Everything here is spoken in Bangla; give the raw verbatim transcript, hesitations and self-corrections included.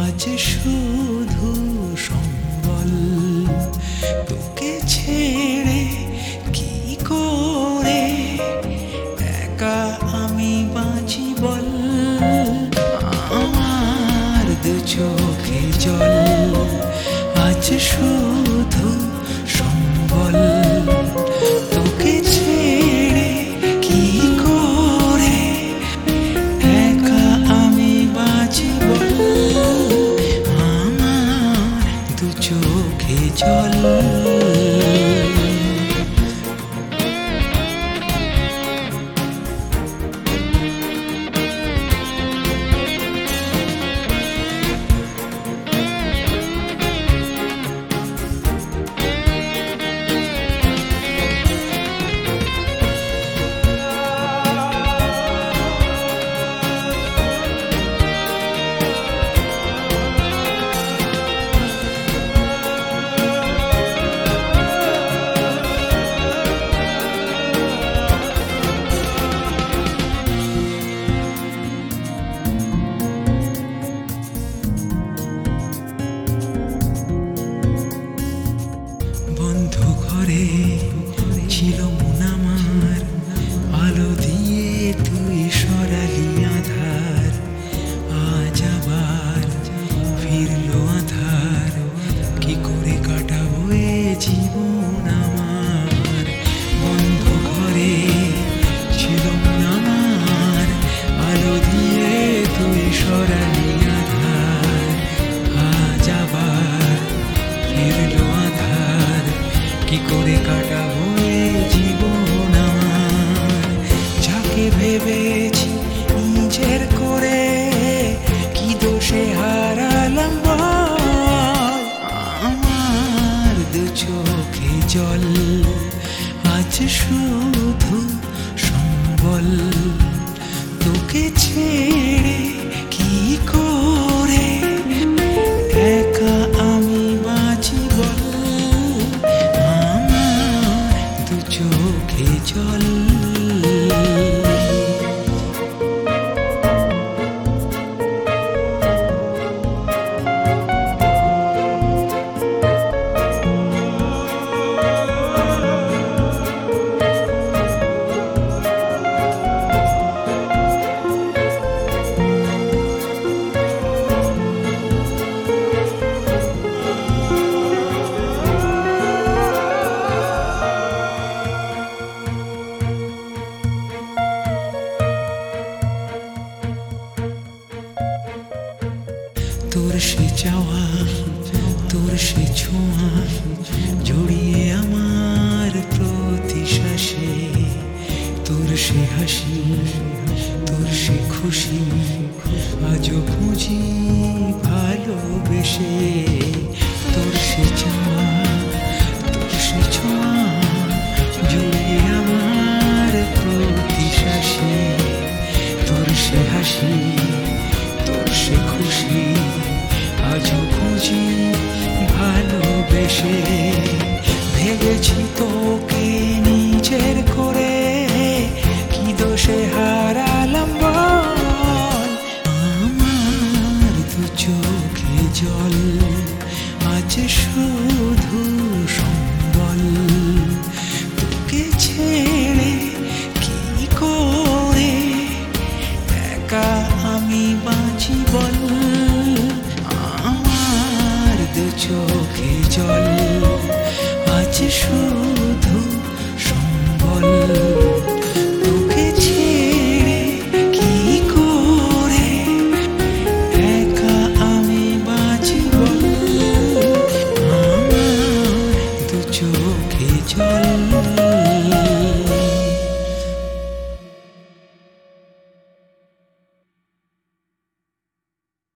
আজ শুধু সম্বল তোকে ছেড়ে কি করে একা আমি বাঁচি বল। আমার দু চোখে জল আজ শুধু সম্বল তোকে ছেড়ে কি করে একা আমি বাঁচি বল। আমার দু চোখে জল বন্ধ ঘরে ছিল মন আমার, আলো দিয়ে তুই সরালি আধার। আজ আবার ফিরলো আধার, কি করে কাটাবো এ জীবন আমার। বন্ধ ঘরে ছিল মন আমার, আলো দিয়ে তুই সরালি আধার। আজ আবার ফিরলো আধার, কি করে কাটাবো এ জীবন আমার। যাকে ভেবেছি নিজের করে কি দোষে হারালাম বল। আমার দু চোখে জল আজ শুধু সম্বল তোকে ছেড়ে কি করে একা আমি বাঁচি বল। দু চোখে জল তোর সে চাওয়া তোর সে ছোঁয়া জড়িয়ে আমার প্রতি শ্বাসে। তোর সে হাসি তোর সে খুশি আজও খুঁজি ভালোবেসে। তোর সে চাওয়া তোর সে ছোঁয়া জড়িয়ে আমার প্রতি শ্বাসে। তোর সে হাসি তোর সে খুশি আজও খুঁজি ভালোবেসে। ভেবেছি তোকে নিজের করে কি দোষে হারালাম বল। আমার দু চোখে জল আজ শুধু সম্বল তোকে ছেড়ে কি করে একা আমি বাঁচি বল। আমার দু চোখে জল আজ শুধু